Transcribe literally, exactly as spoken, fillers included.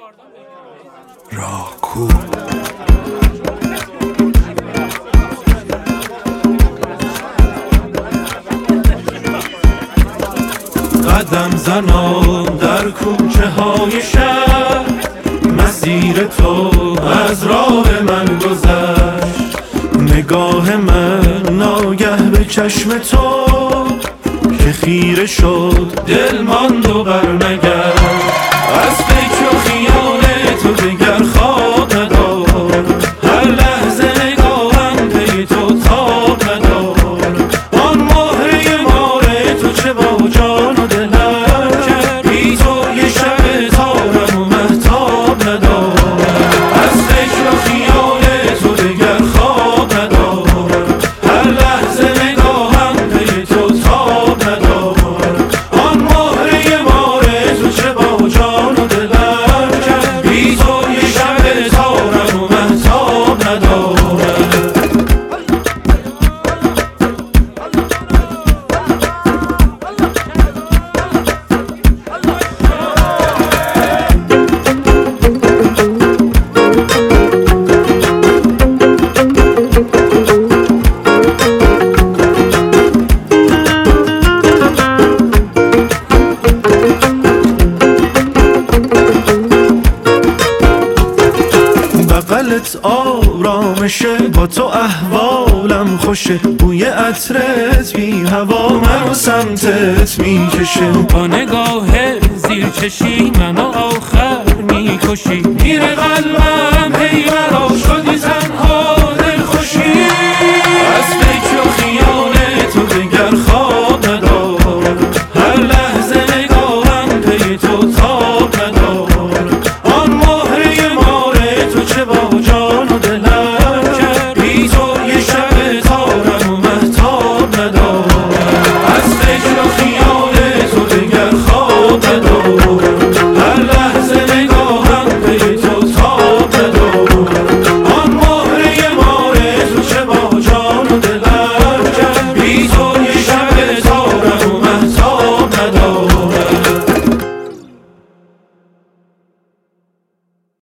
راه کو قدم زنان در کوچه های شهر، مسیر تو از راه من گذشت. نگاه من ناگه به چشم تو که خیره شد، دل ماند و برنگشت. از فکر و خیال تو دگر خواب ندار، هر لحظه نگاهم پی تو تاب ندار. آن مهره مار تو چه با جان و دلم کرد، بی تو یه شب تارم و مهتاب ندار. از فکر و خیال تو دگر خواب ندار، هر لحظه نگاهم پی تو تاب ندار. آن مهره مار تو چه با جان و دلم کرد، بی تو یه شب تارم و مهتاب ندار. بغلت آرامشه، با تو احوالم خوشه. بوی عطرت بی هوا منو سمتت میکشه. با نگاه زیر چشی منو آخر میکشی. میره قلبم هی برا شدی تنها دل خوشی. از فکر و خیال تو دگر خواب ندار، هر لحظه نگاهم پی تو تا